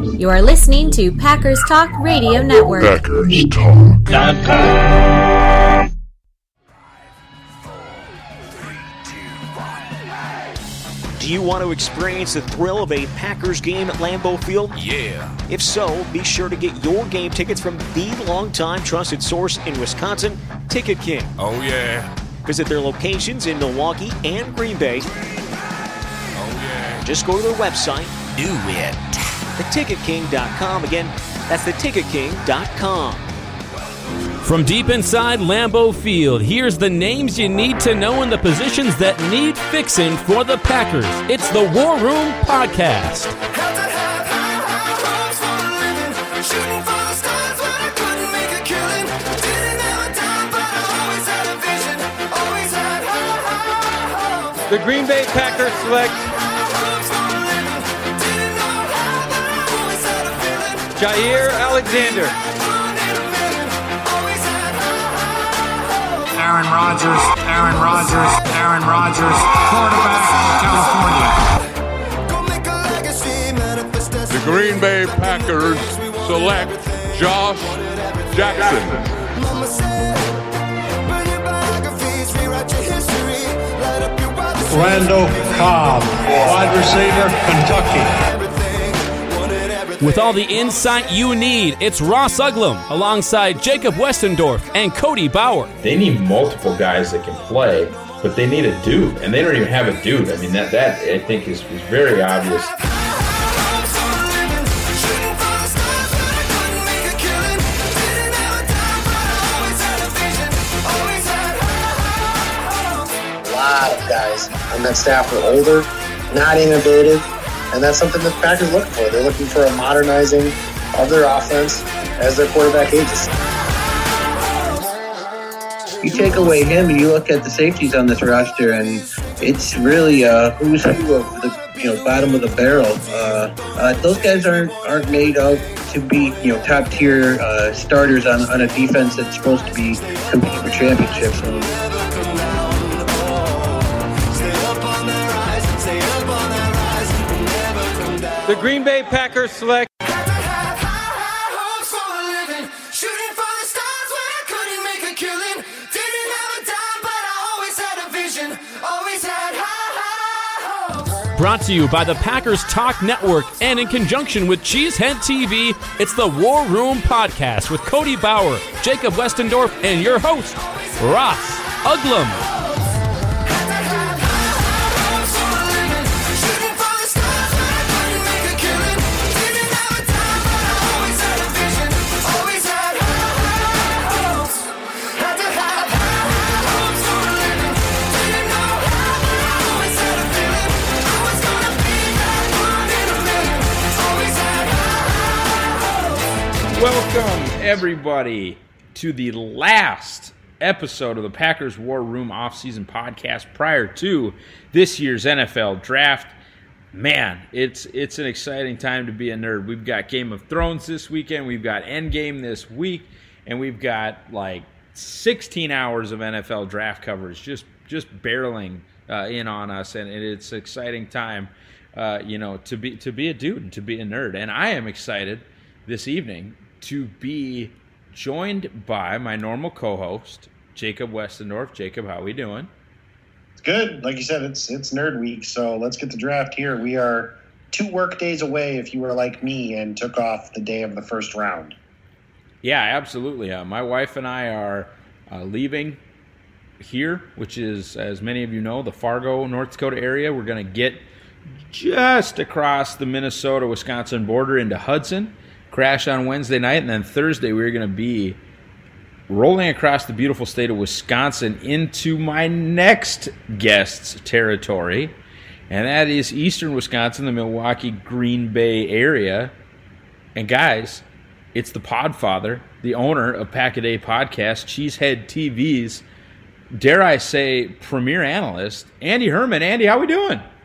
You are listening to Packers Talk Radio Network. PackersTalk.com. Do you want to experience the thrill of a Packers game at Lambeau Field? Yeah. If so, be sure to get your game tickets from the longtime trusted source in Wisconsin, Ticket King. Oh, yeah. Visit their locations in Milwaukee and Green Bay. Oh, yeah. Just go to their website. Do it. TheTicketKing.com. Again, that's TheTicketKing.com. From deep inside Lambeau Field, here's the names you need to know and the positions that need fixing for the Packers. It's the War Room Podcast. The Green Bay Packers select Jaire Alexander. Aaron Rodgers, quarterback, California. The Green Bay Packers select Josh Jackson. Randall Cobb, wide receiver, Kentucky. With all the insight you need, it's Ross Uglum alongside Jacob Westendorf and Cody Bauer. They need multiple guys that can play, but they need a dude, and they don't even have a dude. I mean, that I think is very obvious. A lot of guys on that staff are older, not innovative, and that's something that the Packers look for. They're looking for a modernizing of their offense as their quarterback ages. You take away him and you look at the safeties on this roster, and it's really who's who of the bottom of the barrel. Those guys aren't made up to be top tier starters on a defense that's supposed to be competing for championships. The Green Bay Packers select Brought to you by the Packers Talk Network and in conjunction with Cheesehead TV, it's the War Room Podcast with Cody Bauer, Jacob Westendorf, and your host, Ross Uglum. Welcome, everybody, to the last episode of the Packers War Room Offseason Podcast prior to this year's NFL Draft. Man, it's an exciting time to be a nerd. We've got Game of Thrones this weekend, we've got Endgame this week, and we've got like 16 hours of NFL Draft coverage just barreling in on us, and it's an exciting time, to be a dude and to be a nerd. And I am excited this evening to be joined by my normal co-host, Jacob Westendorf. Jacob, how we doing? It's good. Like you said, it's nerd week, so let's get the draft here. We are 2 work days away if you were like me and took off the day of the first round. Yeah, absolutely. My wife and I are leaving here, which is, as many of you know, the Fargo, North Dakota area. We're going to get just across the Minnesota-Wisconsin border into Hudson, crash on Wednesday night, and then Thursday we're going to be rolling across the beautiful state of Wisconsin into my next guest's territory, and that is eastern Wisconsin, the Milwaukee, Green Bay area. And guys, it's the Podfather, the owner of Pack-A-Day Podcast, Cheesehead TV's, dare I say, premier analyst, Andy Herman. Andy, how we doing?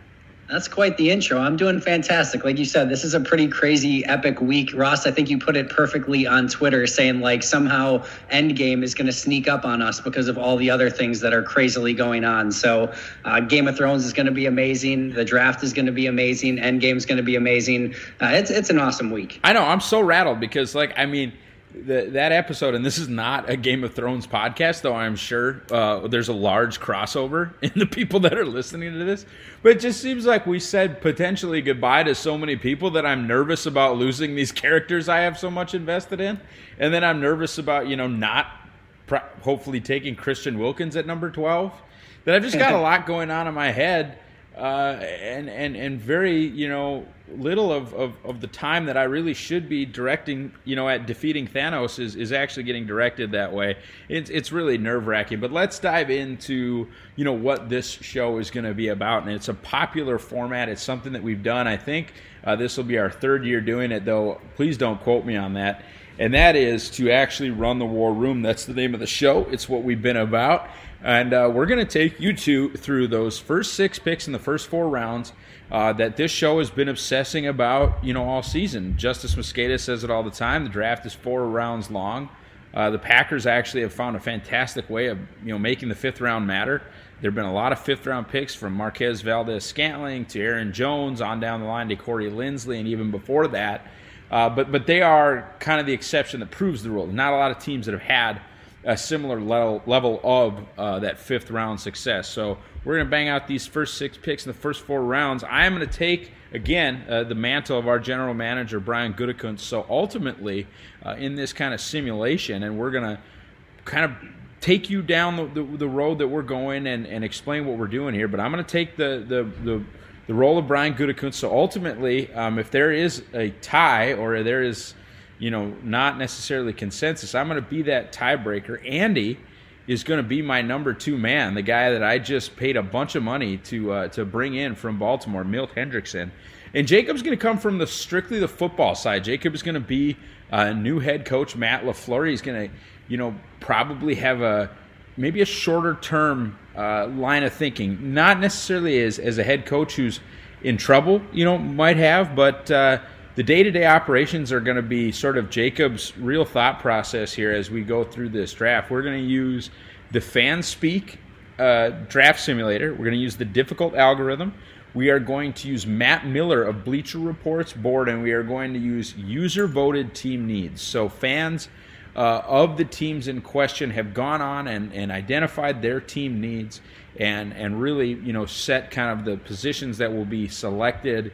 That's quite the intro. I'm doing fantastic. Like you said, this is a pretty crazy, epic week. Ross, I think you put it perfectly on Twitter, saying like somehow Endgame is going to sneak up on us because of all the other things that are crazily going on. So Game of Thrones is going to be amazing. The draft is going to be amazing. Endgame is going to be amazing. It's an awesome week. I know. I'm so rattled because, that episode, and this is not a Game of Thrones podcast, though I'm sure there's a large crossover in the people that are listening to this. But it just seems like we said potentially goodbye to so many people that I'm nervous about losing these characters I have so much invested in. And then I'm nervous about, not hopefully taking Christian Wilkins at number 12. That I've just got a lot going on in my head. And very, little of the time that I really should be directing, at defeating Thanos is actually getting directed that way. It's really nerve-wracking. But let's dive into, what this show is going to be about. And it's a popular format. It's something that we've done. I think this will be our third year doing it, though. Please don't quote me on that. And that is to actually run the War Room. That's the name of the show. It's what we've been about. And we're going to take you two through those first 6 picks in the first 4 rounds that this show has been obsessing about, all season. Justice Mosqueda says it all the time. The draft is 4 rounds long. The Packers actually have found a fantastic way of, making the 5th round matter. There have been a lot of 5th round picks from Marquez Valdez-Scantling to Aaron Jones on down the line to Corey Linsley, and even before that. But they are kind of the exception that proves the rule. Not a lot of teams that have had a similar level of that 5th round success. So we're going to bang out these first 6 picks in the first 4 rounds. I am going to take, again, the mantle of our general manager, Brian Gutekunst. So ultimately, in this kind of simulation, and we're going to kind of take you down the road that we're going and explain what we're doing here. But I'm going to take the role of Brian Gutekunst. So ultimately, if there is a tie or there is not necessarily consensus, I'm going to be that tiebreaker. Andy is going to be my number 2 man, the guy that I just paid a bunch of money to bring in from Baltimore, Milt Hendrickson. And Jacob's going to come from strictly the football side. Jacob is going to be new head coach Matt LaFleur. He's going to, probably have maybe a shorter term line of thinking. Not necessarily as a head coach who's in trouble, might have, but the day-to-day operations are going to be sort of Jacob's real thought process here as we go through this draft. We're going to use the FanSpeak draft simulator. We're going to use the difficult algorithm. We are going to use Matt Miller of Bleacher Report's board, and we are going to use user-voted team needs. So fans of the teams in question have gone on and identified their team needs and really, set kind of the positions that will be selected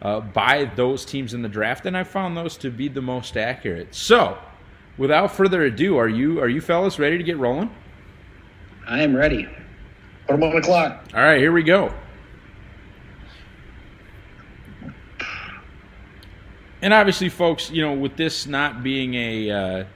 by those teams in the draft, and I found those to be the most accurate. So, without further ado, are you fellas ready to get rolling? I am ready. Put them on the clock. All right, here we go. And obviously, folks, with this not being a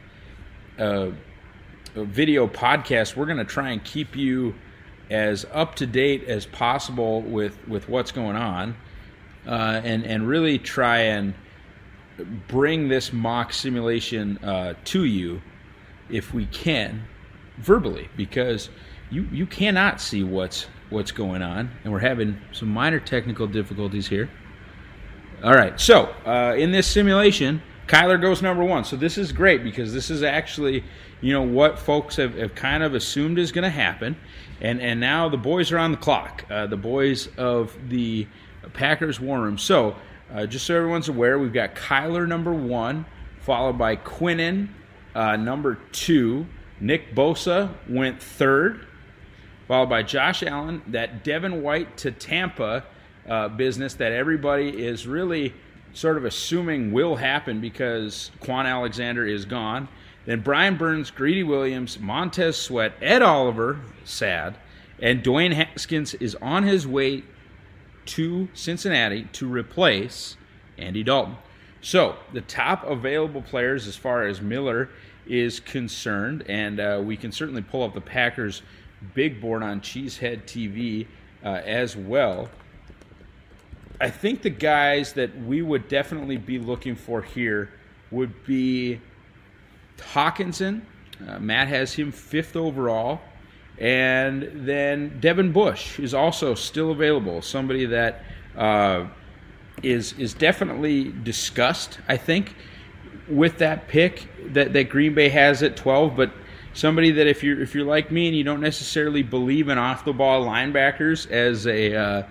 video podcast, we're going to try and keep you as up to date as possible with what's going on. And really try and bring this mock simulation to you, if we can, verbally, because you cannot see what's going on, and we're having some minor technical difficulties here. All right, so in this simulation, Kyler goes number 1. So this is great because this is actually, what folks have kind of assumed is going to happen, and now the boys are on the clock. The boys of the Packers War Room. So, just so everyone's aware, we've got Kyler number 1, followed by Quinnen number 2. Nick Bosa went 3rd, followed by Josh Allen. That Devin White to Tampa business that everybody is really sort of assuming will happen because Quan Alexander is gone. Then Brian Burns, Greedy Williams, Montez Sweat, Ed Oliver, sad, and Dwayne Haskins is on his way to Cincinnati to replace Andy Dalton. So the top available players as far as Miller is concerned, and we can certainly pull up the Packers big board on Cheesehead TV as well. I think the guys that we would definitely be looking for here would be Hawkinson. Matt has him 5th overall. And then Devin Bush is also still available, somebody that is definitely discussed, I think, with that pick that Green Bay has at 12. But somebody that if you're like me and you don't necessarily believe in off the ball linebackers as a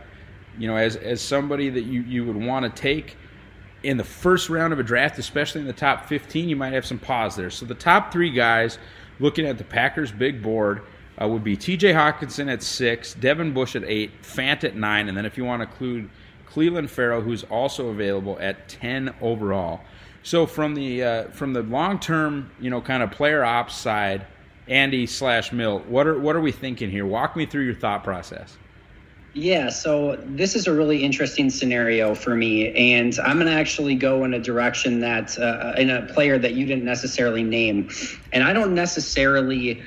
as somebody that you would want to take in the first round of a draft, especially in the top 15, you might have some pause there. So the top 3 guys looking at the Packers' big board would be T.J. Hockenson at 6, Devin Bush at 8, Fant at 9, and then if you want to include Clelin Ferrell, who's also available at 10 overall. So from the long-term, kind of player ops side, Andy/Milt, what are we thinking here? Walk me through your thought process. Yeah, so this is a really interesting scenario for me, and I'm going to actually go in a direction that in a player that you didn't necessarily name. And I don't necessarily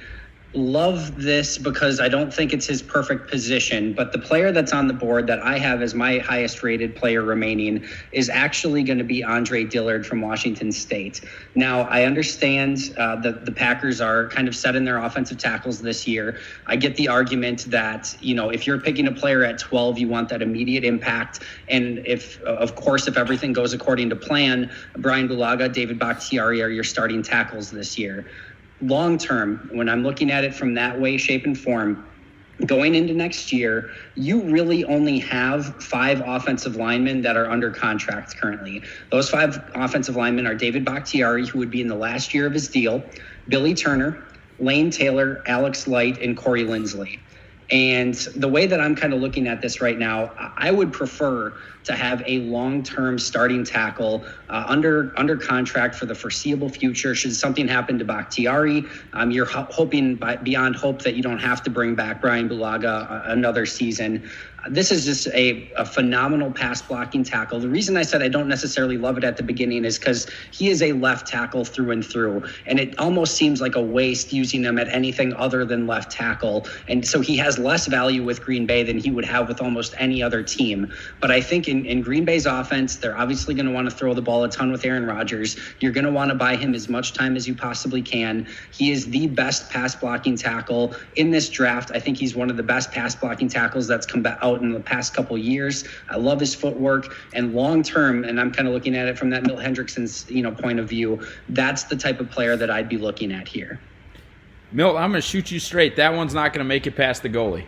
love this because I don't think it's his perfect position, but the player that's on the board that I have as my highest rated player remaining is actually going to be Andre Dillard from Washington State. Now, I understand that the Packers are kind of set in their offensive tackles this year. I get the argument that, if you're picking a player at 12, you want that immediate impact. And if everything goes according to plan, Brian Bulaga, David Bakhtiari are your starting tackles this year. Long term, when I'm looking at it from that way, shape, and form, going into next year, you really only have 5 offensive linemen that are under contract currently. Those 5 offensive linemen are David Bakhtiari, who would be in the last year of his deal, Billy Turner, Lane Taylor, Alex Light, and Corey Linsley. And the way that I'm kind of looking at this right now, I would prefer to have a long-term starting tackle under contract for the foreseeable future. Should something happen to Bakhtiari, you're hoping beyond hope that you don't have to bring back Brian Bulaga another season. This is just a phenomenal pass blocking tackle. The reason I said I don't necessarily love it at the beginning is because he is a left tackle through and through, and it almost seems like a waste using him at anything other than left tackle. And so he has less value with Green Bay than he would have with almost any other team. But I think in Green Bay's offense, they're obviously going to want to throw the ball a ton with Aaron Rodgers. You're going to want to buy him as much time as you possibly can. He is the best pass blocking tackle in this draft. I think he's one of the best pass blocking tackles that's come out in the past couple of years. I love his footwork, and long term, and I'm kind of looking at it from that Milt Hendrickson's point of view, that's the type of player that I'd be looking at here. Milt, I'm going to shoot you straight. That one's not going to make it past the goalie.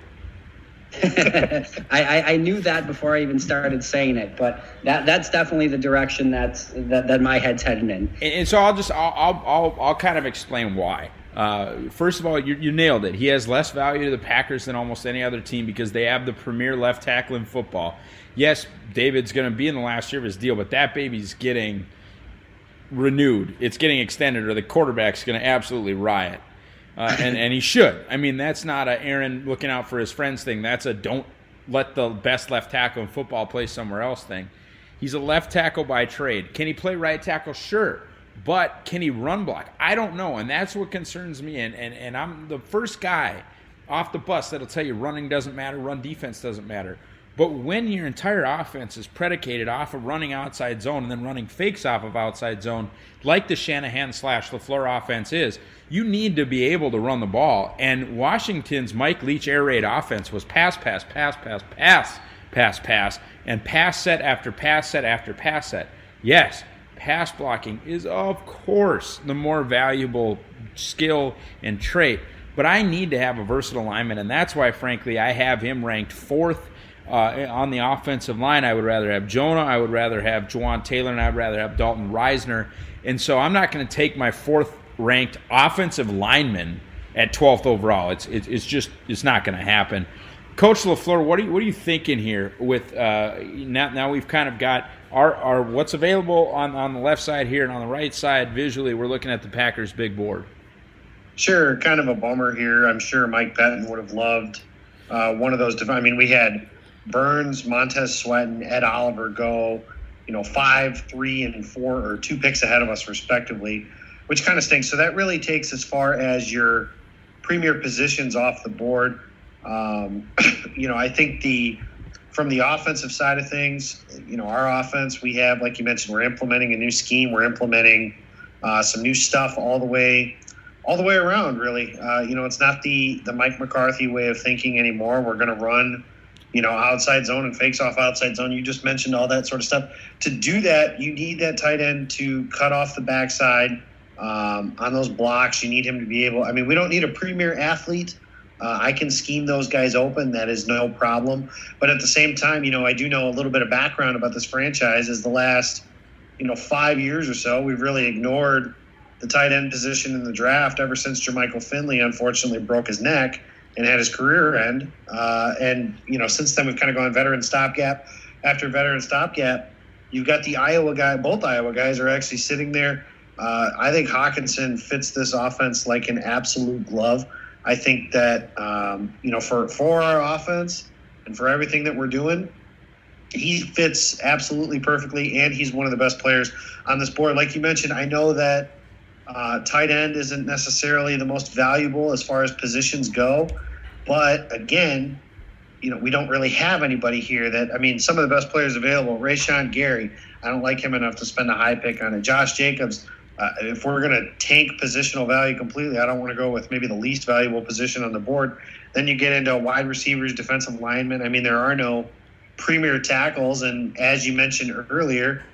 I knew that before I even started saying it, but that's definitely the direction that my head's heading in. And so I'll kind of explain why. First of all, you nailed it. He has less value to the Packers than almost any other team because they have the premier left tackle in football. Yes, David's going to be in the last year of his deal, but that baby's getting renewed. It's getting extended, or the quarterback's going to absolutely riot. And he should. I mean, that's not a Aaron looking out for his friends thing. That's a don't let the best left tackle in football play somewhere else thing. He's a left tackle by trade. Can he play right tackle? Sure. But can he run block? I don't know, and that's what concerns me. And I'm the first guy off the bus that'll tell you running doesn't matter, run defense doesn't matter. But when your entire offense is predicated off of running outside zone and then running fakes off of outside zone, like the Shanahan/LaFleur offense is, you need to be able to run the ball. And Washington's Mike Leach air raid offense was pass, and pass set after pass set after pass set. Yes, pass blocking is, of course, the more valuable skill and trait. But I need to have a versatile lineman, and that's why, frankly, I have him ranked 4th on the offensive line. I would rather have Jonah. I would rather have Juwan Taylor, and I'd rather have Dalton Reisner. And so I'm not going to take my 4th-ranked offensive lineman at 12th overall. It's not going to happen. Coach LaFleur, what are you thinking here? With now we've kind of got our what's available on the left side here, and on the right side visually we're looking at the Packers' big board. Sure, kind of a bummer here. I'm sure Mike Pettin would have loved one of those. I mean, we had Burns, Montez Sweat, and Ed Oliver go, 5, 3, and 4, or 2 picks ahead of us respectively, which kind of stinks. So that really takes as far as your premier positions off the board. I think from the offensive side of things, our offense, we have, like you mentioned, we're implementing a new scheme. We're implementing some new stuff all the way around, really. It's not the Mike McCarthy way of thinking anymore. We're going to run outside zone and fakes off outside zone. You just mentioned all that sort of stuff. To do that, you need that tight end to cut off the backside on those blocks. You need him to be able – we don't need a premier athlete. I can scheme those guys open. That is no problem. But at the same time, I do know a little bit of background about this franchise. Is the last, 5 years or so, we've really ignored the tight end position in the draft ever since Jermichael Finley unfortunately broke his neck and had his career end. Since then we've kind of gone veteran stopgap after veteran stopgap. You've got the Iowa guy. Both Iowa guys are actually sitting there. I think Hockenson fits this offense like an absolute glove. I think that, for our offense and for everything that we're doing, he fits absolutely perfectly, and he's one of the best players on this board. Like you mentioned, I know that tight end isn't necessarily the most valuable as far as positions go, but again, we don't really have anybody here that, some of the best players available, Rashawn Gary, I don't like him enough to spend a high pick on it. Josh Jacobs, if we're going to tank positional value completely, I don't want to go with maybe the least valuable position on the board. Then you get into wide receivers, defensive linemen. There are no premier tackles, and as you mentioned earlier,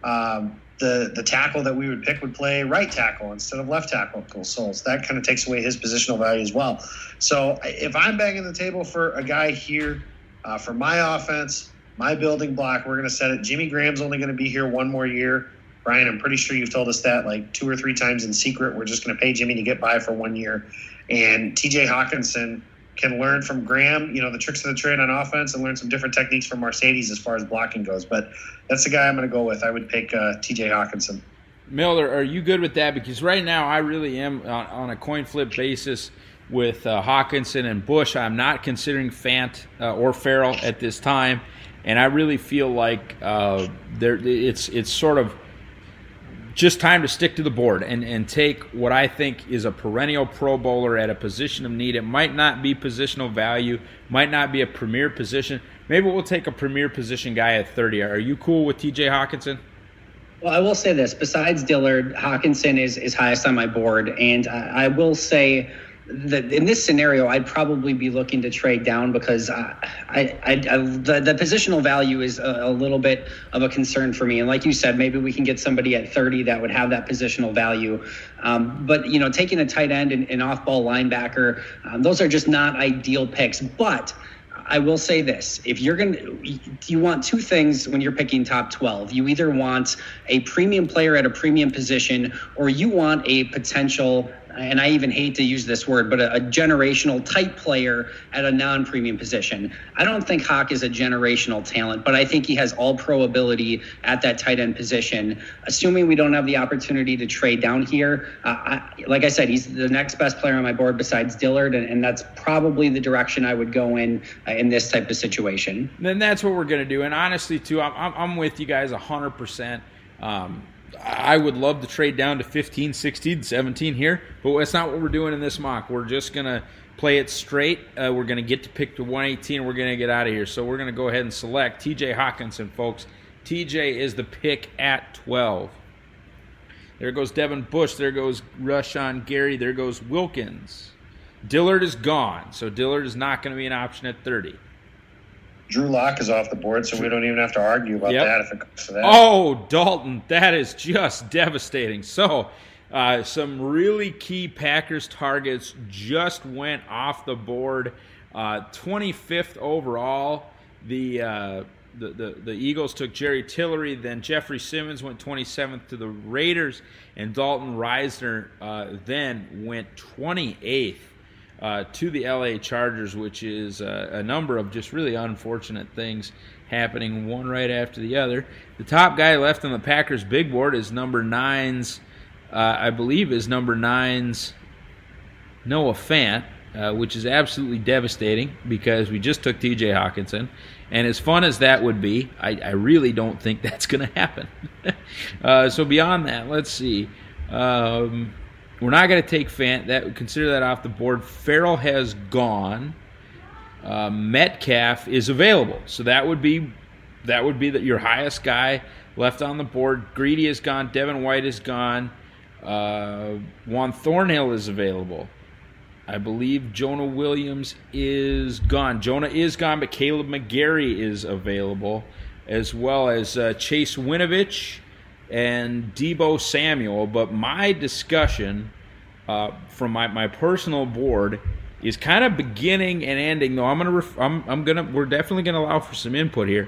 the tackle that we would pick would play right tackle instead of left tackle. So that kind of takes away his positional value as well. So if I'm banging the table for a guy here for my offense, my building block, we're going to set it. Jimmy Graham's only going to be here one more year. Brian, I'm pretty sure you've told us that like 2 or 3 times in secret. We're just going to pay Jimmy to get by for 1 year. And TJ Hockenson can learn from Graham, the tricks of the trade on offense, and learn some different techniques from Mercedes as far as blocking goes. But that's the guy I'm going to go with. I would pick TJ Hockenson. Miller, are you good with that? Because right now I really am on a coin flip basis with Hockenson and Bush. I'm not considering Fant or Farrell at this time. And I really feel like it's sort of just time to stick to the board and take what I think is a perennial Pro Bowler at a position of need. It might not be positional value, might not be a premier position. Maybe we'll take a premier position guy at 30. Are you cool with TJ Hockenson? Well, I will say this. Besides Dillard, Hockenson is highest on my board. And I will say that in this scenario, I'd probably be looking to trade down because the positional value is a little bit of a concern for me. And like you said, maybe we can get somebody at 30 that would have that positional value. But taking a tight end and off-ball linebacker, those are just not ideal picks. But I will say this. If you want 2 things when you're picking top 12. You either want a premium player at a premium position, or you want a potential, and I even hate to use this word, but a generational type player at a non-premium position. I don't think Hawk is a generational talent, but I think he has all-pro ability at that tight end position. Assuming we don't have the opportunity to trade down here, like I said, he's the next best player on my board besides Dillard, and that's probably the direction I would go in this type of situation. Then that's what we're going to do. And honestly, too, I'm with you guys 100%. I would love to trade down to 15, 16, 17 here, but that's not what we're doing in this mock. We're just going to play it straight. We're going to get to pick to 118, and we're going to get out of here. So we're going to go ahead and select TJ Hockenson, folks. TJ is the pick at 12. There goes Devin Bush. There goes Rashawn Gary. There goes Wilkins. Dillard is gone, so Dillard is not going to be an option at 30. Drew Lock is off the board, so we don't even have to argue about that if it comes to that. Oh, Dalton, that is just devastating. So, some really key Packers targets just went off the board. 25th overall, the Eagles took Jerry Tillery, then Jeffrey Simmons went 27th to the Raiders, and Dalton Reisner then went 28th. To the LA Chargers, which is a number of just really unfortunate things happening one right after the other. The top guy left on the Packers big board is number 9's, I believe is number 9's Noah Fant, which is absolutely devastating because we just took TJ Hockenson. And as fun as that would be, I really don't think that's going to happen. So beyond that, let's see. We're not going to take Fant. Consider that off the board. Farrell has gone. Metcalf is available, so that would be your highest guy left on the board. Greedy is gone. Devin White is gone. Juan Thornhill is available. I believe Jonah Williams is gone. Jonah is gone, but Caleb McGarry is available, as well as Chase Winovich and Deebo Samuel. But my discussion from my personal board is kind of beginning and ending. Though we're definitely gonna allow for some input here.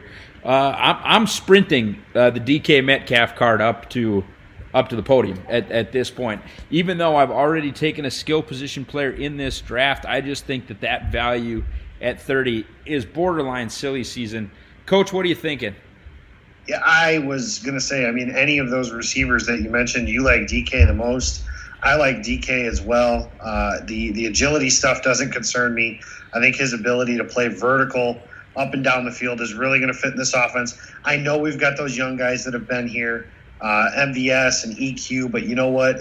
I'm sprinting the DK Metcalf card up to the podium at this point. Even though I've already taken a skill position player in this draft, I just think that value at 30 is borderline silly season. Coach, what are you thinking? Yeah, I was going to say, I mean, any of those receivers that you mentioned, you like DK the most. I like DK as well. The agility stuff doesn't concern me. I think his ability to play vertical up and down the field is really going to fit in this offense. I know we've got those young guys that have been here, MVS and EQ, but you know what?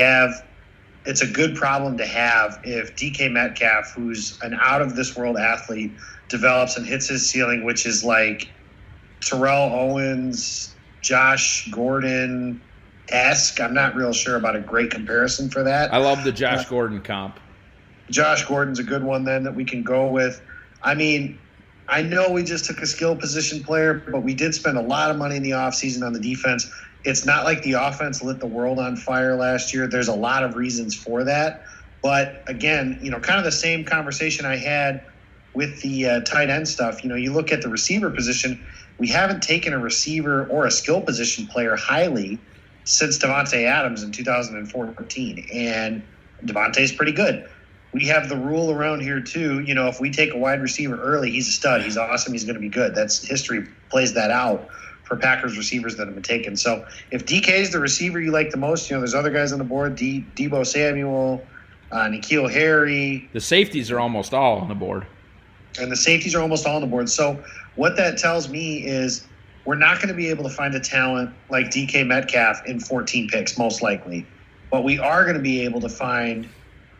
It's a good problem to have if DK Metcalf, who's an out-of-this-world athlete, develops and hits his ceiling, which is like Terrell Owens, Josh Gordon-esque. I'm not real sure about a great comparison for that. I love the Josh Gordon comp. Josh Gordon's a good one then that we can go with. I mean, I know we just took a skill position player, but we did spend a lot of money in the offseason on the defense. It's not like the offense lit the world on fire last year. There's a lot of reasons for that. But again, kind of the same conversation I had with the tight end stuff. You look at the receiver position, we haven't taken a receiver or a skill position player highly since Davante Adams in 2014. And Davante's pretty good. We have the rule around here too. If we take a wide receiver early, he's a stud. He's awesome. He's going to be good. That's history plays that out for Packers receivers that have been taken. So if DK is the receiver you like the most, there's other guys on the board, Deebo Samuel, N'Keal Harry. The safeties are almost all on the board. And the safeties are almost all on the board. So what that tells me is we're not going to be able to find a talent like DK Metcalf in 14 picks, most likely. But we are going to be able to find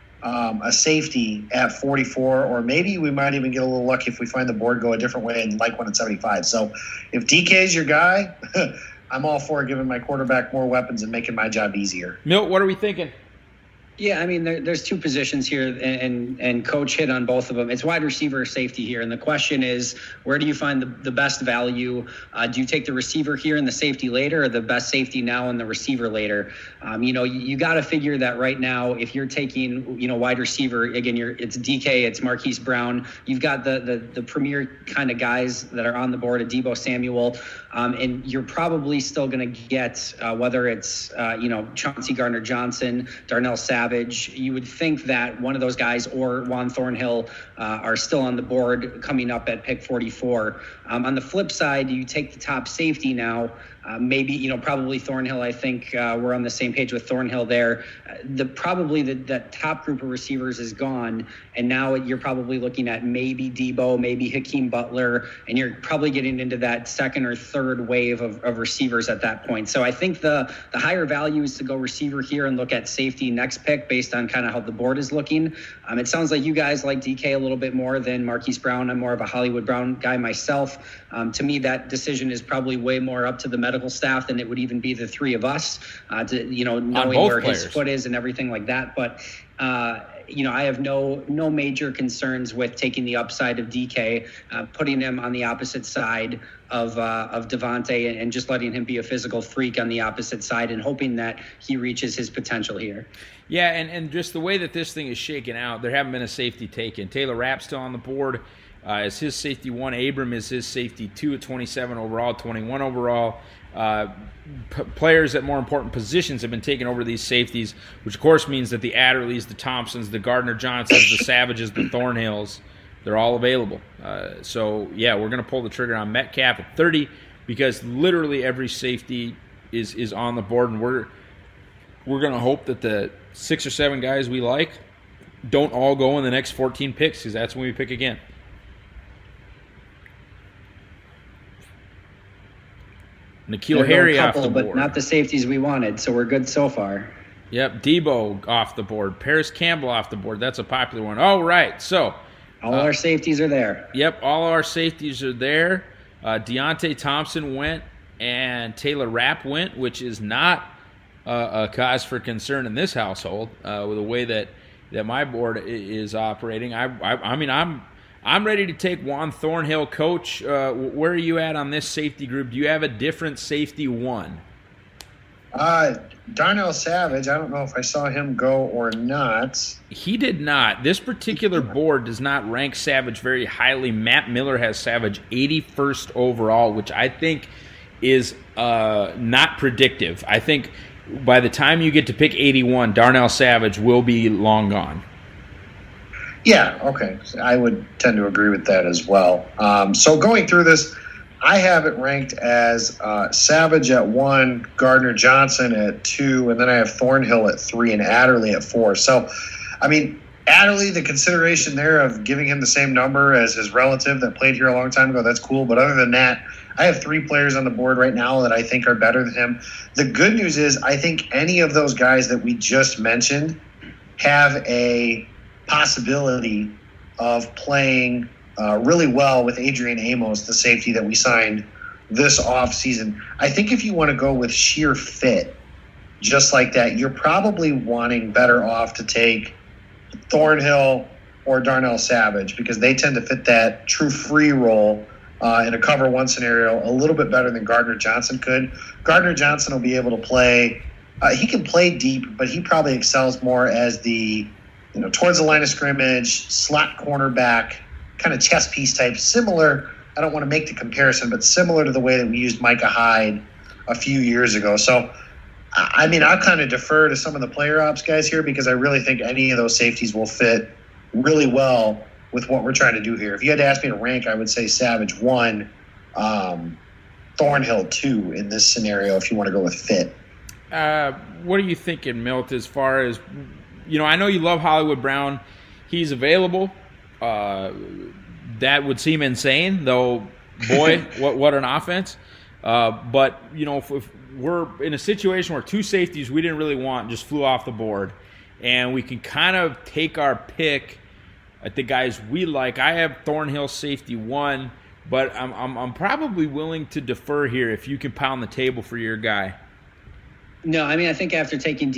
a safety at 44, or maybe we might even get a little lucky if we find the board go a different way and like one at 75. So if DK is your guy, I'm all for giving my quarterback more weapons and making my job easier. Milt, what are we thinking? Yeah, I mean, there's two positions here, and Coach hit on both of them. It's wide receiver or safety here, and the question is, where do you find the best value? Do you take the receiver here and the safety later, or the best safety now and the receiver later? You got to figure that right now, if you're taking, wide receiver, again, it's DK, it's Marquise Brown. You've got the premier kind of guys that are on the board, a Deebo Samuel, and you're probably still going to get, whether it's, Chauncey Gardner-Johnson, Darnell Savage. You would think that one of those guys or Juan Thornhill are still on the board coming up at pick 44. On the flip side, you take the top safety now. Probably Thornhill. I think we're on the same page with Thornhill there. That top group of receivers is gone, and now you're probably looking at maybe Deebo, maybe Hakeem Butler, and you're probably getting into that second or third wave of receivers at that point. So I think the higher value is to go receiver here and look at safety next pick based on kind of how the board is looking. It sounds like you guys like DK a little bit more than Marquise Brown. I'm more of a Hollywood Brown guy myself. To me, that decision is probably way more up to the medical staff than it would even be the three of us, knowing where his foot is and everything like that. But I have no major concerns with taking the upside of DK, putting him on the opposite side of Davante, and just letting him be a physical freak on the opposite side and hoping that he reaches his potential here. Yeah, and just the way that this thing is shaken out, there haven't been a safety taken. Taylor Rapp still on the board as his safety 1. Abram is his safety 2 at 27 overall, 21 overall. Players at more important positions have been taken over these safeties, which of course means that the Adderleys, the Thompsons, the Gardner-Johnsons, the Savages, the Thornhills, they're all available. So we're going to pull the trigger on Metcalf at 30 because literally every safety is on the board, and we're going to hope that the 6 or 7 guys we like don't all go in the next 14 picks, because that's when we pick again. N'Keal Harry off the board. But not the safeties we wanted, so we're good so far. Yep, Deebo off the board. Paris Campbell off the board. That's a popular one. All right, so all our safeties are there. Yep, all our safeties are there. Deontay Thompson went, and Taylor Rapp went, which is not a cause for concern in this household with the way that that my board is operating. I mean, I'm ready to take Juan Thornhill. Coach, where are you at on this safety group? Do you have a different safety one? Darnell Savage, I don't know if I saw him go or not. He did not. This particular board does not rank Savage very highly. Matt Miller has Savage 81st overall, which I think is not predictive. I think by the time you get to pick 81, Darnell Savage will be long gone. Yeah, okay. I would tend to agree with that as well. So going through this, I have it ranked as Savage at 1, Gardner Johnson at 2, and then I have Thornhill at 3 and Adderley at 4. So, I mean, Adderley, the consideration there of giving him the same number as his relative that played here a long time ago, that's cool. But other than that, I have 3 players on the board right now that I think are better than him. The good news is I think any of those guys that we just mentioned have a possibility of playing really well with Adrian Amos, the safety that we signed this offseason. I think if you want to go with sheer fit, just like that, you're probably wanting better off to take Thornhill or Darnell Savage because they tend to fit that true free role in a cover one scenario a little bit better than Gardner Johnson could. Gardner Johnson will be able to play. He can play deep, but he probably excels more as the, towards the line of scrimmage, slot cornerback, kind of chess piece type, similar. I don't want to make the comparison, but similar to the way that we used Micah Hyde a few years ago. So, I mean, I'll kind of defer to some of the player ops guys here because I really think any of those safeties will fit really well with what we're trying to do here. If you had to ask me to rank, I would say Savage 1, Thornhill 2 in this scenario if you want to go with fit. What are you thinking, Milt, as far as, I know you love Hollywood Brown. He's available. That would seem insane, though. Boy, what an offense! But if we're in a situation where 2 safeties we didn't really want just flew off the board, and we can kind of take our pick at the guys we like. I have Thornhill safety 1, but I'm probably willing to defer here if you can pound the table for your guy. No, I mean, I think after taking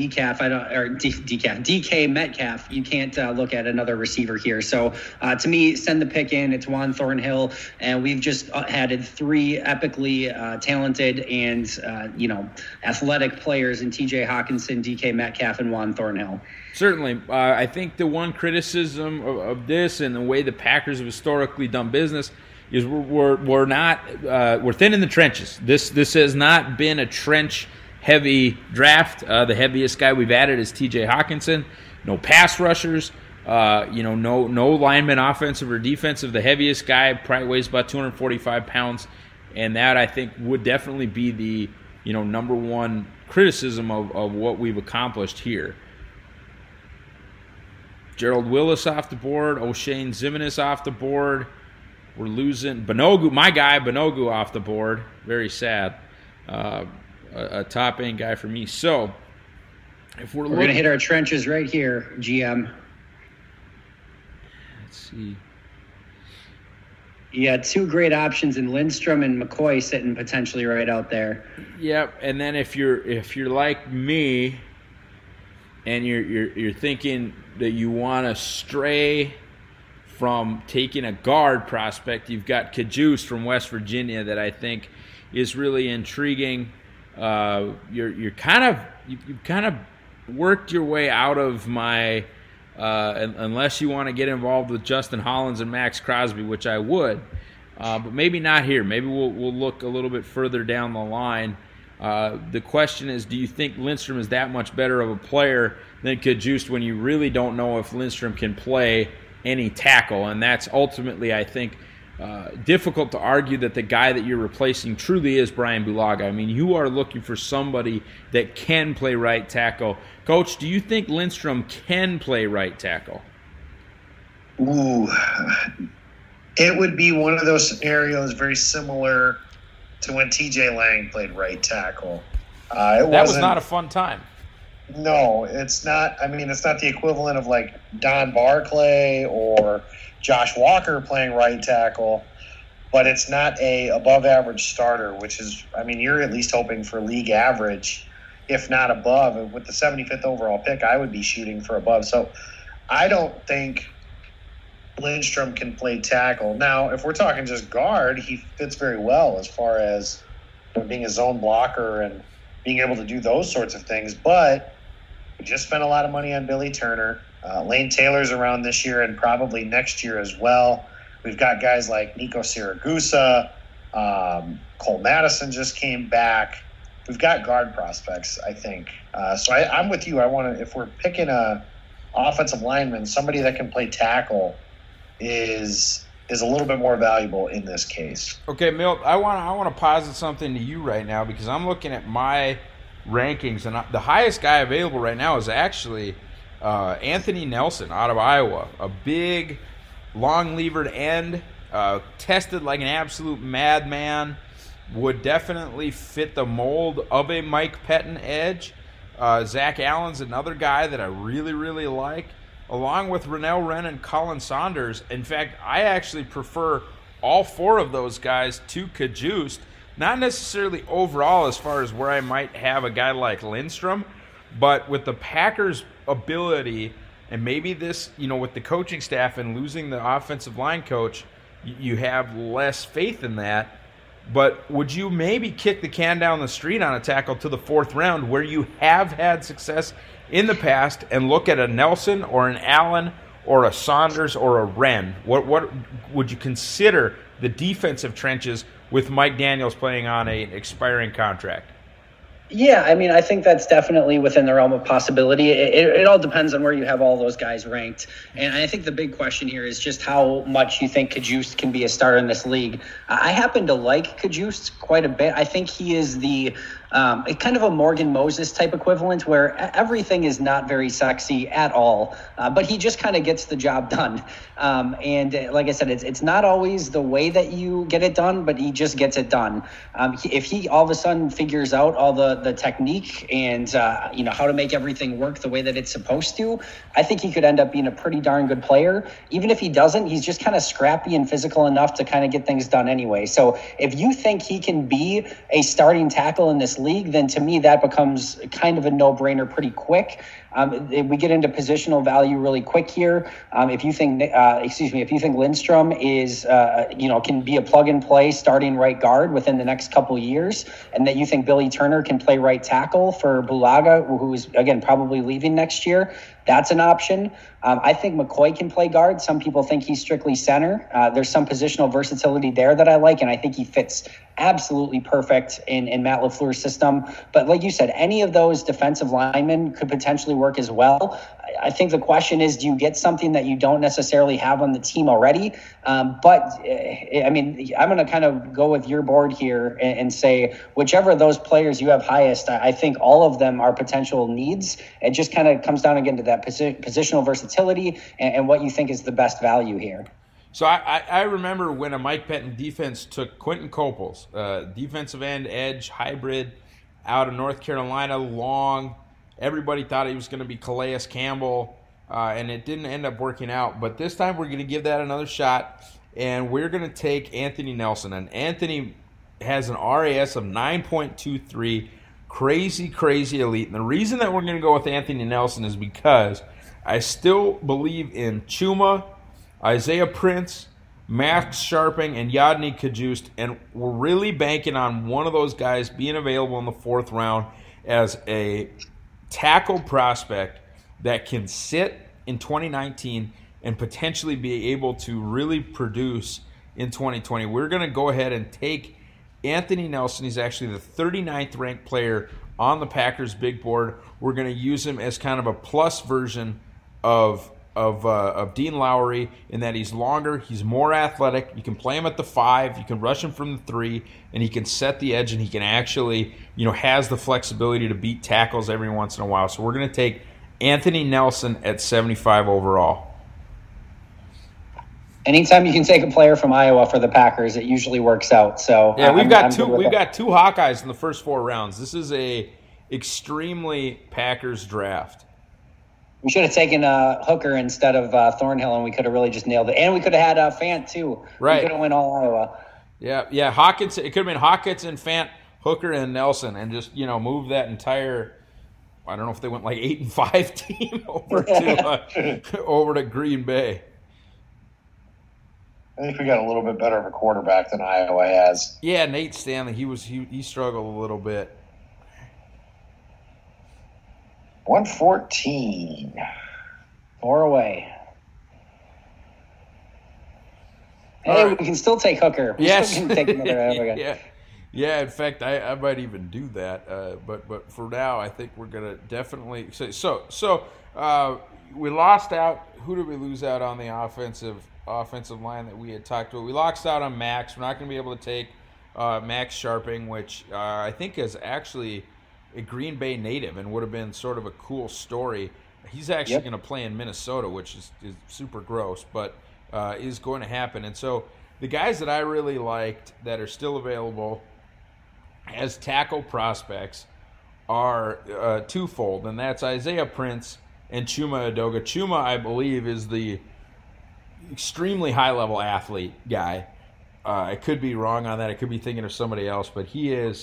DK Metcalf, you can't look at another receiver here. So to me, send the pick in. It's Juan Thornhill, and we've just added 3 epically talented and athletic players in T.J. Hawkinson, DK Metcalf, and Juan Thornhill. Certainly, I think the one criticism of this and the way the Packers have historically done business is we're not we're thin in the trenches. This has not been a trench-heavy draft. The heaviest guy we've added is T.J. Hawkinson. No pass rushers. No lineman, offensive or defensive. The heaviest guy probably weighs about 245 pounds, and that I think would definitely be the number one criticism of what we've accomplished here. Gerald Willis off the board. O'Shane Ximines off the board. We're losing Banogu, my guy Banogu off the board. Very sad. A top-end guy for me. So, if we're going to hit our trenches right here, GM. Let's see. You had 2 great options in Lindstrom and McCoy sitting potentially right out there. Yep, and then if you're like me, and you're thinking that you want to stray from taking a guard prospect, you've got Kajus from West Virginia that I think is really intriguing. You've kind of worked your way out of my unless you want to get involved with Justin Hollins and Max Crosby, which I would, but maybe not here. Maybe we'll look a little bit further down the line. The question is, do you think Lindstrom is that much better of a player than Kajust when you really don't know if Lindstrom can play any tackle? And that's ultimately, I think, difficult to argue that the guy that you're replacing truly is Brian Bulaga. I mean, you are looking for somebody that can play right tackle. Coach, do you think Lindstrom can play right tackle? Ooh, it would be one of those scenarios very similar to when TJ Lang played right tackle. That was not a fun time. No, it's not. I mean, it's not the equivalent of like Don Barclay or Josh Walker playing right tackle, but it's not a above average starter, which is, I mean, you're at least hoping for league average, if not above. With the 75th overall pick, I would be shooting for above. So I don't think Lindstrom can play tackle. Now, if we're talking just guard, he fits very well as far as being a zone blocker and being able to do those sorts of things. But we just spent a lot of money on Billy Turner. Lane Taylor's around this year and probably next year as well. We've got guys like Nico Siragusa. Cole Madison just came back. We've got guard prospects, I think. So I'm with you. I want to, if we're picking a offensive lineman, somebody that can play tackle is a little bit more valuable in this case. Okay, Milt, I want to posit something to you right now because I'm looking at my rankings, and the highest guy available right now is actually Anthony Nelson out of Iowa, a big, long-levered end, tested like an absolute madman, would definitely fit the mold of a Mike Pettine edge. Zach Allen's another guy that I really, really like, along with Rennell Wren and Colin Saunders. In fact, I actually prefer all four of those guys to Cajuste, not necessarily overall as far as where I might have a guy like Lindstrom, but with the Packers' ability, and maybe this, with the coaching staff and losing the offensive line coach, you have less faith in that. But would you maybe kick the can down the street on a tackle to the fourth round where you have had success in the past and look at a Nelson or an Allen or a Saunders or a Wren? What would you consider the defensive trenches with Mike Daniels playing on an expiring contract? Yeah, I mean, I think that's definitely within the realm of possibility. It all depends on where you have all those guys ranked. And I think the big question here is just how much you think Cajuste can be a starter in this league. I happen to like Cajuste quite a bit. I think he is the kind of a Morgan Moses type equivalent where everything is not very sexy at all, but he just kind of gets the job done. And like I said, it's not always the way that you get it done, but he just gets it done. If he all of a sudden figures out all the technique and how to make everything work the way that it's supposed to, I think he could end up being a pretty darn good player. Even if he doesn't, he's just kind of scrappy and physical enough to kind of get things done anyway. So if you think he can be a starting tackle in this league, then to me that becomes kind of a no-brainer pretty quick. We get into positional value really quick here. If you think Lindstrom is, can be a plug-and-play starting right guard within the next couple of years, and that you think Billy Turner can play right tackle for Bulaga, who is, again, probably leaving next year, that's an option. I think McCoy can play guard. Some people think he's strictly center. There's some positional versatility there that I like, and I think he fits absolutely perfect in Matt LaFleur's system. But like you said, any of those defensive linemen could potentially work as well. I think the question is, do you get something that you don't necessarily have on the team already? I'm going to kind of go with your board here and say whichever of those players you have highest, I think all of them are potential needs. It just kind of comes down again to that positional versatility and what you think is the best value here. So I remember when a Mike Pettine defense took Quentin Coples, defensive end, edge, hybrid, out of North Carolina, long. Everybody thought he was going to be Calais Campbell, and it didn't end up working out. But this time we're going to give that another shot, and we're going to take Anthony Nelson. And Anthony has an RAS of 9.23, crazy elite. And the reason that we're going to go with Anthony Nelson is because I still believe in Chuma, Isaiah Prince, Max Sharping, and Yodny Cajuste, and we're really banking on one of those guys being available in the fourth round as a tackle prospect that can sit in 2019 and potentially be able to really produce in 2020. We're going to go ahead and take Anthony Nelson. He's actually the 39th ranked player on the Packers big board. We're going to use him as kind of a plus version of Dean Lowry in that he's longer, he's more athletic. You can play him at the 5, you can rush him from the 3, and he can set the edge, and he can actually, has the flexibility to beat tackles every once in a while. So we're going to take Anthony Nelson at 75 overall. Anytime you can take a player from Iowa for the Packers, it usually works out. So yeah, we've got two Hawkeyes in the first 4 rounds. This is a extremely Packers draft. We should have taken Hooker instead of Thornhill, and we could have really just nailed it. And we could have had Fant, too. Right. We could have went all Iowa. Yeah. Hawkins. It could have been Hawkins and Fant, Hooker and Nelson, and just, move that entire I don't know if they went like 8-5 team over to Green Bay. I think we got a little bit better of a quarterback than Iowa has. Yeah, Nate Stanley, he struggled a little bit. 114. 4 away. Hey, we can still take Hooker. We still can take another Yeah, in fact, I might even do that. But for now, I think we're going to definitely say so. We lost out. Who did we lose out on the offensive line that we had talked about? We lost out on Max. We're not going to be able to take Max Sharping, which I think is actually a Green Bay native and would have been sort of a cool story. He's actually going to play in Minnesota, which is super gross, but is going to happen. And so the guys that I really liked that are still available as tackle prospects are twofold, and that's Isaiah Prince and Chuma Edoga. Chuma, I believe, is the extremely high-level athlete guy. I could be wrong on that. I could be thinking of somebody else, but he is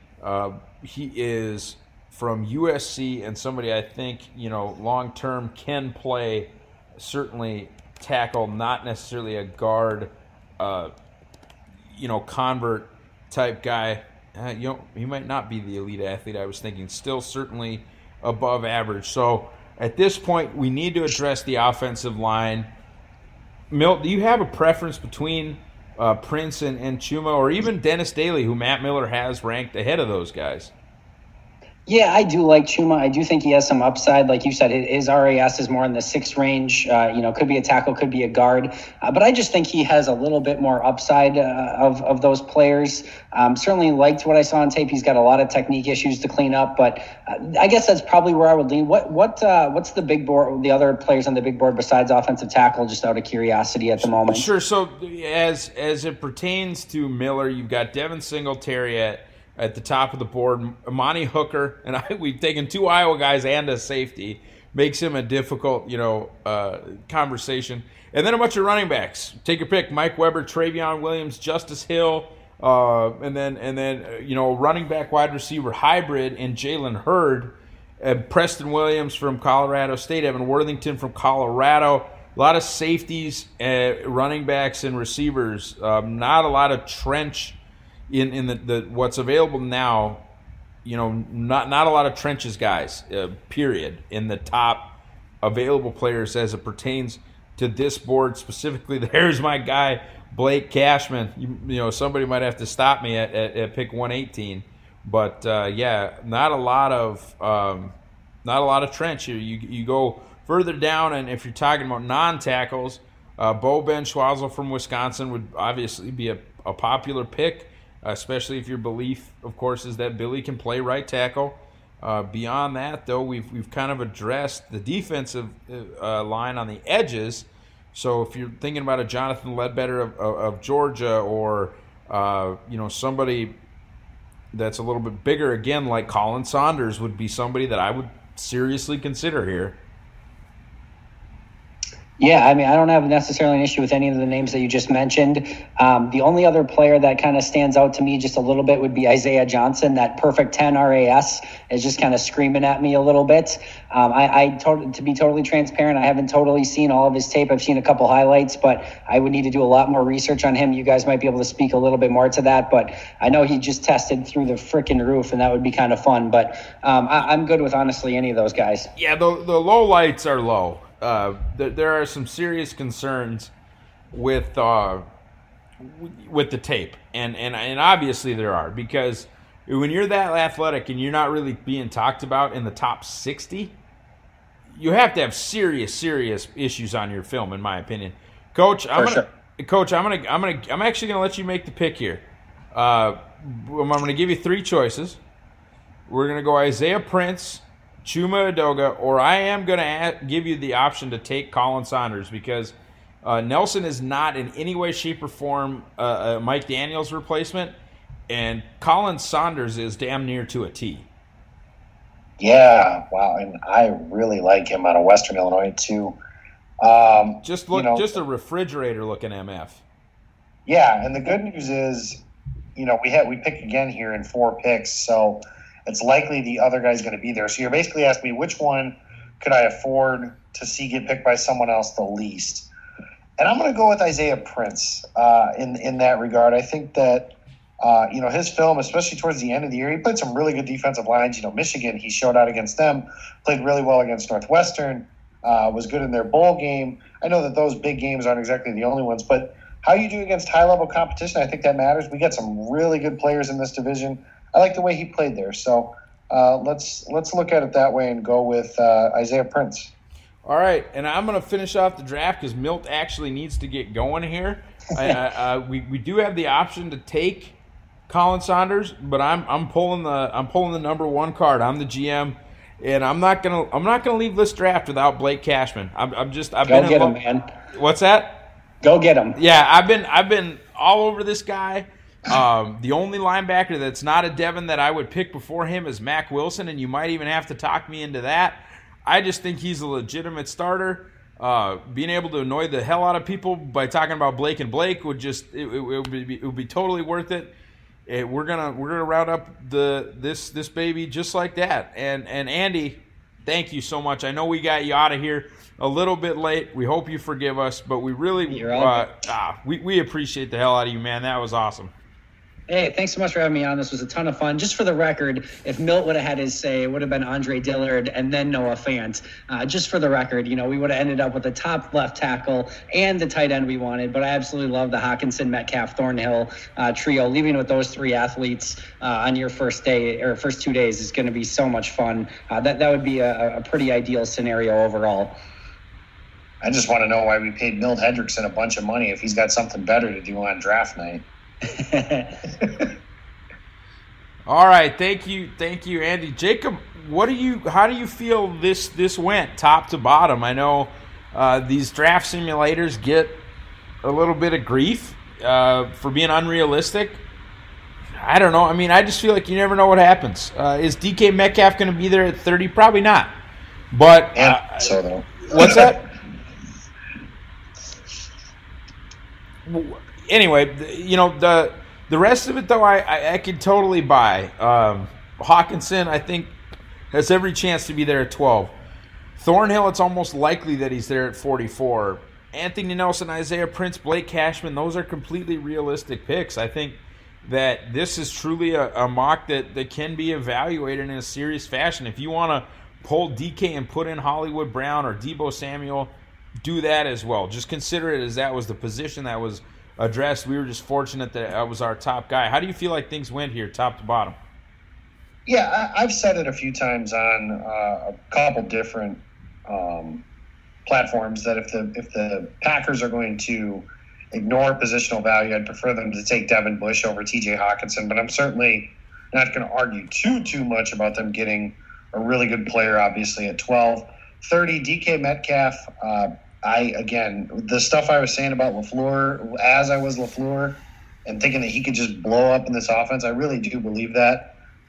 from USC and somebody I think, long-term can play, certainly tackle, not necessarily a guard, convert type guy. He might not be the elite athlete I was thinking. Still certainly above average. So at this point, we need to address the offensive line. Milt, do you have a preference between Prince and Chuma, or even Dennis Daly, who Matt Miller has ranked ahead of those guys? Yeah, I do like Chuma. I do think he has some upside. Like you said, his RAS is more in the 6 range. Could be a tackle, could be a guard. But I just think he has a little bit more upside of those players. Certainly liked what I saw on tape. He's got a lot of technique issues to clean up, but I guess that's probably where I would lean. What's the big board? The other players on the big board besides offensive tackle? Just out of curiosity at the moment. Sure. So as it pertains to Miller, you've got Devin Singletary at the top of the board. Amani Hooker, and we've taken 2 Iowa guys and a safety. Makes him a difficult, conversation. And then a bunch of running backs. Take your pick: Mike Weber, Travion Williams, Justice Hill, and then running back, wide receiver hybrid in Jalen Hurd, Preston Williams from Colorado State, Evan Worthington from Colorado. A lot of safeties, running backs, and receivers. Not a lot of trench. In the what's available now, not a lot of trenches guys, period, in the top available players as it pertains to this board specifically. There's my guy, Blake Cashman. Somebody might have to stop me at pick 118, but not a lot of trench. You go further down, and if you're talking about non-tackles, Bo Ben Schwazel from Wisconsin would obviously be a popular pick. Especially if your belief, of course, is that Billy can play right tackle. Beyond that, though, we've kind of addressed the defensive line on the edges. So if you're thinking about a Jonathan Ledbetter of Georgia, or somebody that's a little bit bigger, again, like Colin Saunders, would be somebody that I would seriously consider here. Yeah, I mean, I don't have necessarily an issue with any of the names that you just mentioned. The only other player that kind of stands out to me just a little bit would be Isaiah Johnson. That perfect 10 RAS is just kind of screaming at me a little bit. To be totally transparent, I haven't totally seen all of his tape. I've seen a couple highlights, but I would need to do a lot more research on him. You guys might be able to speak a little bit more to that, but I know he just tested through the freaking roof, and that would be kind of fun. But I'm good with, honestly, any of those guys. Yeah, the low lights are low. There are some serious concerns with the tape, and obviously there are, because when you're that athletic and you're not really being talked about in the top 60, you have to have serious issues on your film, in my opinion. Coach, I'm actually gonna let you make the pick here. I'm gonna give you 3 choices. We're gonna go Isaiah Prince, Chuma Edoga, or I am going to give you the option to take Colin Saunders, because Nelson is not in any way, shape, or form Mike Daniels' replacement, and Colin Saunders is damn near to a T. Yeah, wow, and I really like him out of Western Illinois too. Just a refrigerator-looking MF. Yeah, and the good news is, we pick again here in 4 picks, so it's likely the other guy's going to be there. So you're basically asking me which one could I afford to see get picked by someone else the least. And I'm going to go with Isaiah Prince in that regard. I think that, his film, especially towards the end of the year, he played some really good defensive lines. Michigan, he showed out against them, played really well against Northwestern, was good in their bowl game. I know that those big games aren't exactly the only ones, but how you do against high-level competition, I think that matters. We got some really good players in this division. I like the way he played there. So let's look at it that way and go with Isaiah Prince. All right, and I'm going to finish off the draft because Milt actually needs to get going here. We do have the option to take Colin Saunders, but I'm pulling the number one card. I'm the GM, and I'm not gonna leave this draft without Blake Cashman. I've been get him, man. What's that? Go get him. Yeah, I've been all over this guy. The only linebacker that's not a Devin that I would pick before him is Mack Wilson, and you might even have to talk me into that. I just think he's a legitimate starter. Being able to annoy the hell out of people by talking about Blake and Blake would be totally worth it. We're gonna round up this baby just like that. And Andy, thank you so much. I know we got you out of here a little bit late. We hope you forgive us, but we really we appreciate the hell out of you, man. That was awesome. Hey, thanks so much for having me on. This was a ton of fun. Just for the record, if Milt would have had his say, it would have been Andre Dillard and then Noah Fant. Just for the record, we would have ended up with the top left tackle and the tight end we wanted. But I absolutely love the Hockenson, Metcalf, Thornhill trio. Leaving with those three athletes on your first day or first 2 days is going to be so much fun. That would be a pretty ideal scenario overall. I just want to know why we paid Milt Hendrickson a bunch of money if he's got something better to do on draft night. All right, thank you, Andy. Jacob, how do you feel this went top to bottom? I know these draft simulators get a little bit of grief for being unrealistic. I don't know. I mean, I just feel like you never know what happens. Is DK Metcalf going to be there at 30? Probably not. But what's that? Anyway, the rest of it, though, I could totally buy. Hockenson, I think, has every chance to be there at 12. Thornhill, it's almost likely that he's there at 44. Anthony Nelson, Isaiah Prince, Blake Cashman, those are completely realistic picks. I think that this is truly a mock that can be evaluated in a serious fashion. If you want to pull DK and put in Hollywood Brown or Deebo Samuel, do that as well. Just consider it as that was the position that was addressed. We were just fortunate that was our top guy. How do you feel like things went here, top to bottom? Yeah, I've said it a few times on a couple different platforms that if the Packers are going to ignore positional value, I'd prefer them to take Devin Bush over TJ Hockenson. But I'm certainly not going to argue too much about them getting a really good player, obviously, at 12. 30, DK Metcalf. The stuff I was saying about LaFleur, as I was LaFleur, and thinking that he could just blow up in this offense, I really do believe that.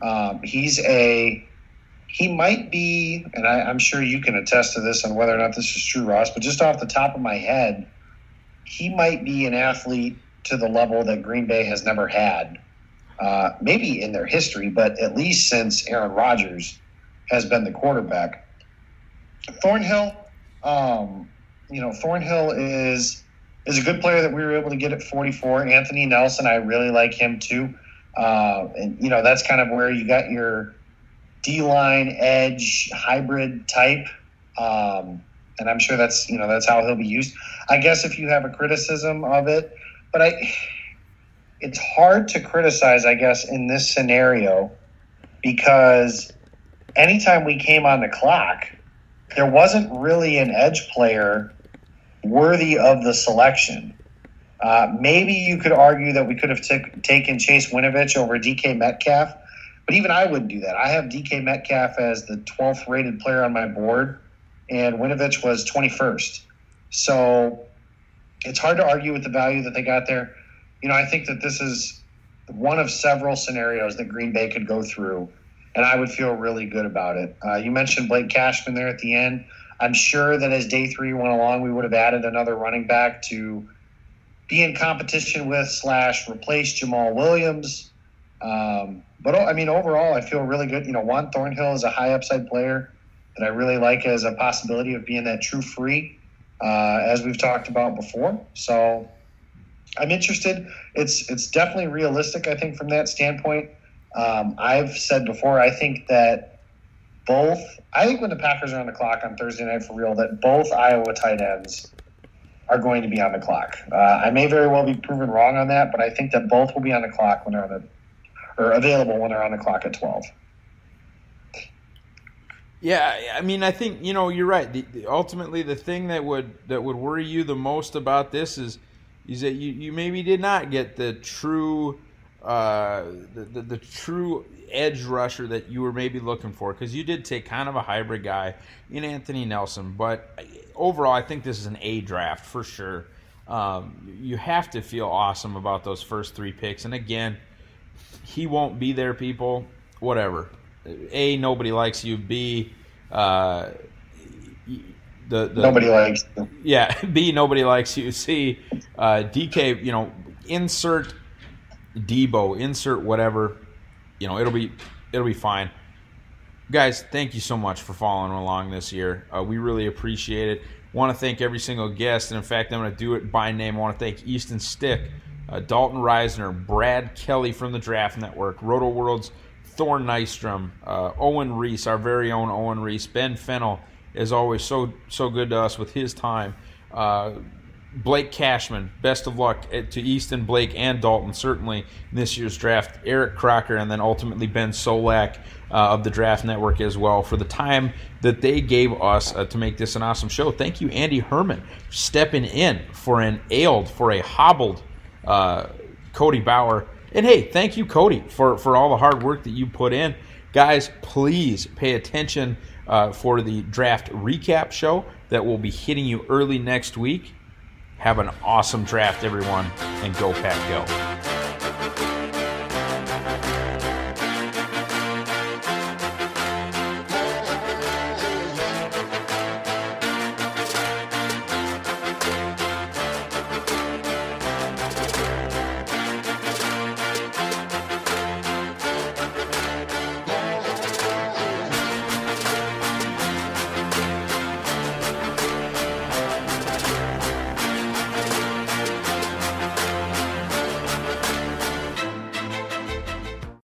He might be, and I'm sure you can attest to this on whether or not this is true, Ross, but just off the top of my head, he might be an athlete to the level that Green Bay has never had, maybe in their history, but at least since Aaron Rodgers has been the quarterback. Thornhill, Thornhill is a good player that we were able to get at 44. Anthony Nelson, I really like him too. And that's kind of where you got your D-line edge hybrid type. And I'm sure that's how he'll be used. I guess if you have a criticism of it, but it's hard to criticize, I guess, in this scenario because anytime we came on the clock, there wasn't really an edge player worthy of the selection. Maybe you could argue that we could have taken Chase Winovich over DK Metcalf, but even I wouldn't do that. I have DK Metcalf as the 12th rated player on my board, and Winovich was 21st. So it's hard to argue with the value that they got there. I think that this is one of several scenarios that Green Bay could go through, and I would feel really good about it. You mentioned Blake Cashman there at the end. I'm sure that as day 3 went along, we would have added another running back to be in competition with / replace Jamal Williams. But I mean, overall, I feel really good. Juan Thornhill is a high upside player that I really like as a possibility of being that true free, as we've talked about before. So I'm interested. It's definitely realistic, I think, from that standpoint. I've said before, I think when the Packers are on the clock on Thursday night for real, that both Iowa tight ends are going to be on the clock. I may very well be proven wrong on that, but I think that both will be on the clock when they're available when they're on the clock at 12. Yeah, I mean, I think you're right. Ultimately, the thing that would worry you the most about this is that you maybe did not get the true the true edge rusher that you were maybe looking for, because you did take kind of a hybrid guy in Anthony Nelson. But overall, I think this is an A draft for sure. You have to feel awesome about those first 3 picks. And again, he won't be there, people. Whatever. A, nobody likes you. B, nobody likes you. Yeah. B, nobody likes you. C, DK. Insert Debo. Insert whatever. It'll be fine. Guys, thank you so much for following along this year. We really appreciate it. Want to thank every single guest, and in fact, I'm going to do it by name. I want to thank Easton Stick, Dalton Reisner, Brad Kelly from the Draft Network, Roto World's Thorn Nystrom, Owen Reese, our very own Owen Reese, Ben Fennell, as always, so good to us with his time. Blake Cashman, best of luck to Easton, Blake, and Dalton, certainly in this year's draft. Eric Crocker, and then ultimately Ben Solak of the Draft Network as well, for the time that they gave us to make this an awesome show. Thank you, Andy Herman, stepping in for a hobbled Cody Bauer. And hey, thank you, Cody, for all the hard work that you put in. Guys, please pay attention for the draft recap show that will be hitting you early next week. Have an awesome draft, everyone, and go Pack Go.